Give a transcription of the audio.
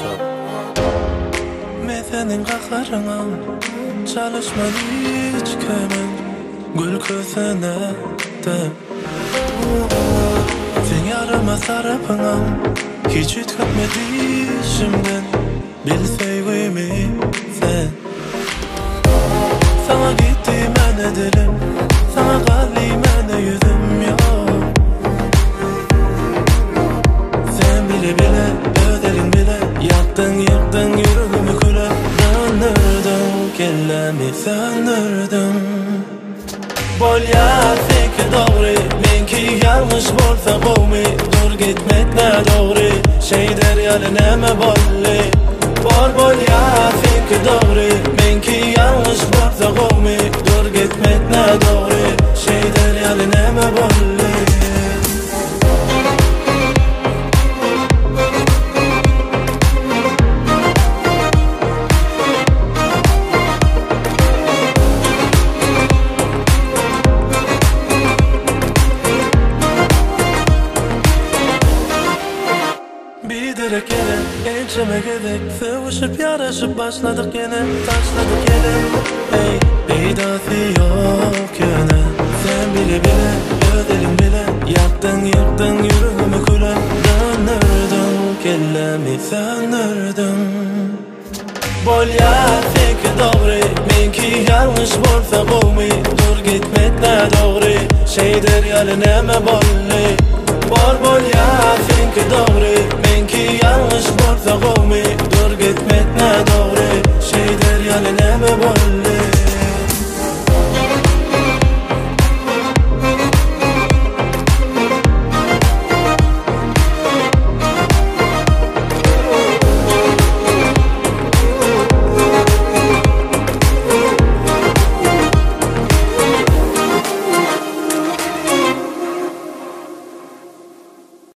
Men senin qaharına çalışman hiç kemen gül közüne de sen yarama sarapına hiç ütkatmedi şimdiden bilseyimi sen sana gitti men dilim sana kalli men yüzüm yok sen bile bile ödelim bile yaktın yıktın yüreğimi küle döndürdün kellemi söndürdün Bolya seki doğru menki yanlış bolsa kovmi dur gitmek ne doğru şey deryalı neme bolli bolya seki doğru menki yanlış bolsa kovmi dur gitmek ne doğru şey deryalı neme bolli Bilerek yine geçeme gerek Sevişip yarışıp başladık yine Taşladık yine Ey idası yok yine Sen bile bile ödelim bile Yaktın yıktın yüreğimi küle Döndürdün kellemi söndürdün Bolya seki doğru menki yanlış bolsa kovmi dur gitmek ne doğru şey deryalı neme bolli bolya seki doğru menki yanlış bolsa kovmi dur gitmek ne doğru şey deryalı neme bolli